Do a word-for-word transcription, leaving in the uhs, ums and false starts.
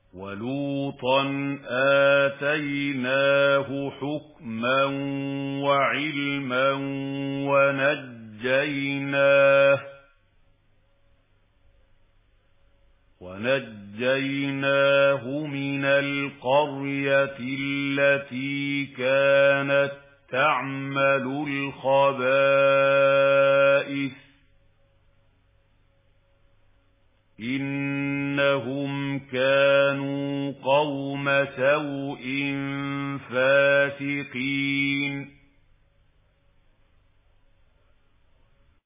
وَلُوطًا آتَيْنَاهُ حُكْمًا وَعِلْمًا وَنَجَّيْنَاهُ وَنَجَّيْنَاهُ مِنَ الْقَرْيَةِ الَّتِي كَانَتْ تَعْمَلُ الْخَبَائِثَ إِنَّهُمْ كَانُوا قَوْمَ سَوْءٍ فَاسِقِينَ